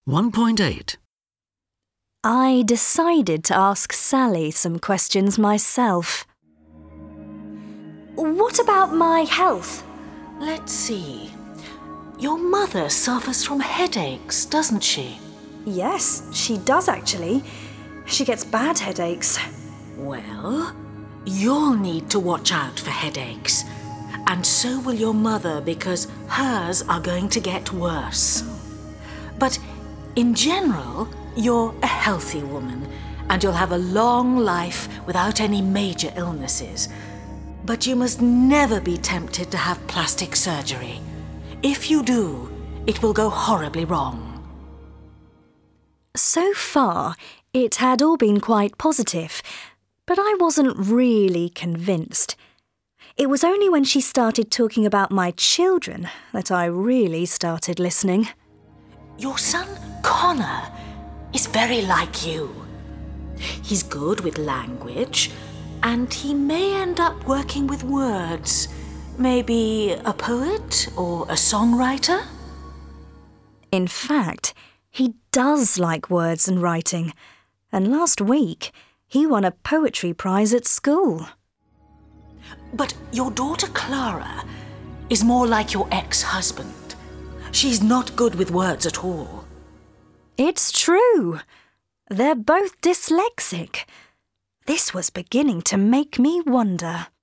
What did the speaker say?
1.8. I decided to ask Sally some questions myself. What about my health? Let's see. Your mother suffers from headaches, doesn't she? Yes, she does actually. She gets bad headaches. Well, you'll need to watch out for headaches. And so will your mother, because hers are going to get worse. But in general, you're a healthy woman, and you'll have a long life without any major illnesses. But you must never be tempted to have plastic surgery. If you do, it will go horribly wrong. So far, it had all been quite positive, but I wasn't really convinced. It was only when she started talking about my children that I really started listening. Your son, Connor, is very like you. He's good with language, and he may end up working with words. Maybe a poet or a songwriter? In fact, he does like words and writing, and last week he won a poetry prize at school. But your daughter Clara is more like your ex-husband. She's not good with words at all. It's true. They're both dyslexic. This was beginning to make me wonder.